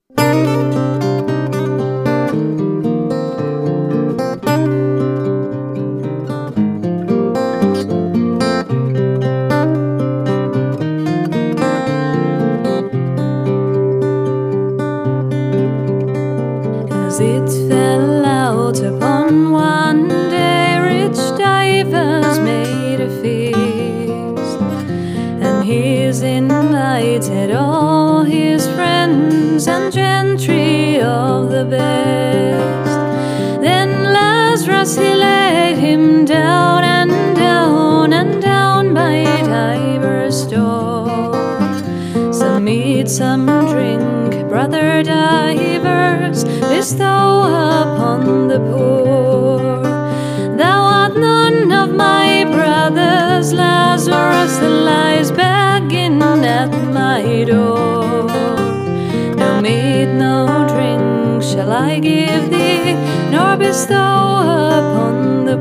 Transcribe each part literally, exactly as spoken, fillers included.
As it fell out upon one day, rich divers made a feast, and he's invited all his friends and gentry of the best. Then Lazarus he laid him down and down and down by divers' door. Some meat, some drink, brother divers, bestow upon the poor. Thou art none of my brothers, Lazarus, that lies begging at my door. No meat, no drink shall I give thee, nor bestow upon the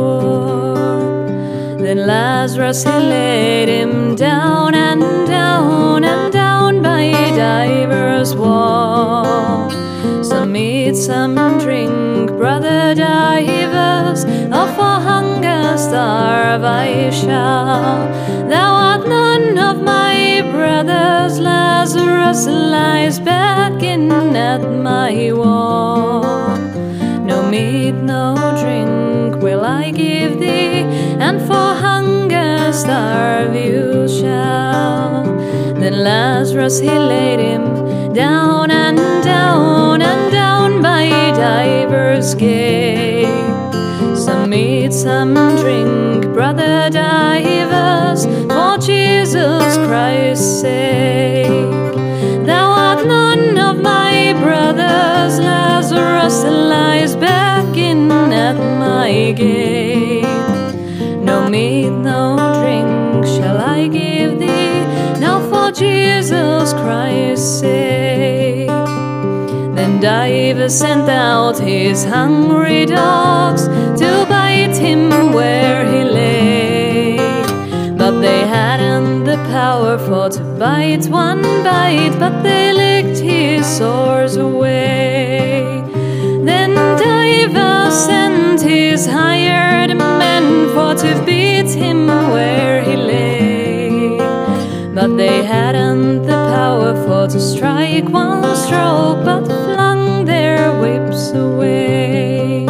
poor. Then Lazarus he laid him down and down and down by divers' wall. Some meat, some drink, brother divers, or for hunger starve I shall. Thou art none of my brothers, Lazarus lies begging at my wall. No meat, no drink will I give thee, and for hunger starve you shall. Then Lazarus he laid him down and down and down by divers' gate. Some meat, some drink, brother divers, for Jesus Christ's sake. Thou art none of my brothers, Lazarus lies begging at my gate. No meat, no drink shall I give thee, now for Jesus Christ's sake. Then divers sent out his hungry dogs to bite him where he lay, but they hadn't the power for to bite one bite, but they licked his sores away. Then divers sent his hired men for to beat him where he lay, but they hadn't the power for to strike one stroke, but flung their whips away.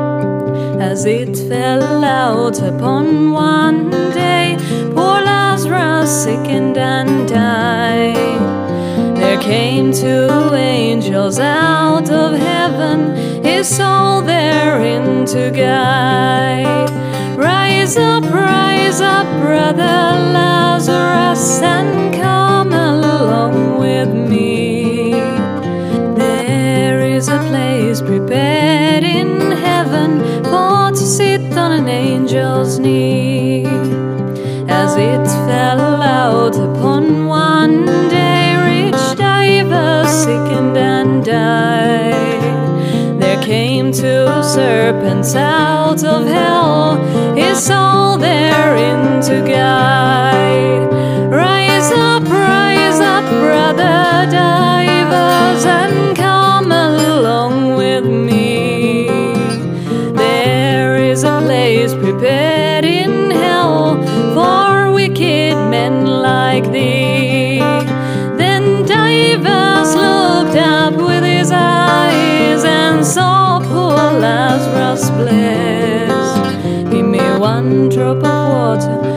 As it fell out upon one day, poor Lazarus sickened and died, there came two angels out of heaven, his soul therein to guide. Rise up, rise up, brother Lazarus, and come along with me. There is a place prepared in heaven for to sit on an angel's knee. As it fell out upon one day, rich divers sickened and died, there came two serpents out of hell, his soul therein to guide. Rise up, rise up, brother divers, and come along with me. There is a place prepared in hell for wicked men like thee. Then divers looked up with his eyes and saw poor Lazarus blessed. Give me one drop of water,